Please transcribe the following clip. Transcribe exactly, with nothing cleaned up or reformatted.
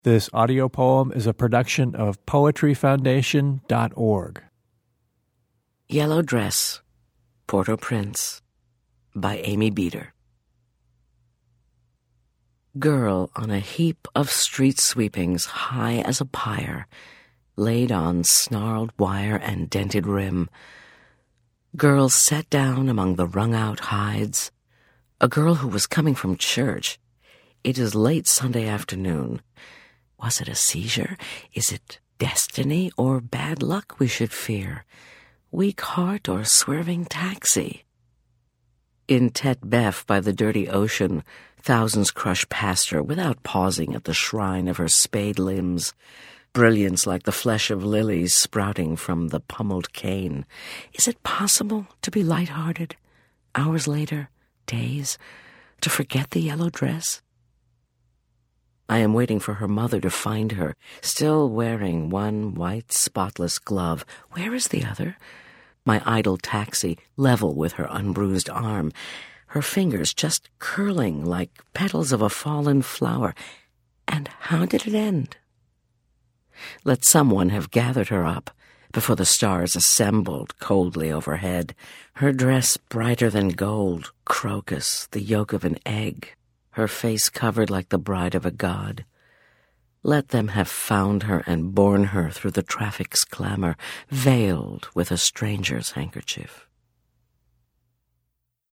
This audio poem is a production of poetry foundation dot org. Yellow Dress, Port-au-Prince, by Amy Beater. Girl on a heap of street sweepings high as a pyre, laid on snarled wire and dented rim. Girl sat down among the wrung-out hides. A girl who was coming from church. It is late Sunday afternoon. Was it a seizure? Is it destiny or bad luck we should fear? Weak heart or swerving taxi? In Tet Bef by the dirty ocean, thousands crush past her without pausing at the shrine of her spade limbs, brilliance like the flesh of lilies sprouting from the pummeled cane. Is it possible to be light-hearted? Hours later, days, to forget the yellow dress? I am waiting for her mother to find her, still wearing one white, spotless glove. Where is the other? My idle taxi, level with her unbruised arm, her fingers just curling like petals of a fallen flower. And how did it end? Let someone have gathered her up before the stars assembled coldly overhead, her dress brighter than gold, crocus, the yolk of an egg, her face covered like the bride of a god. Let them have found her and borne her through the traffic's clamor, veiled with a stranger's handkerchief.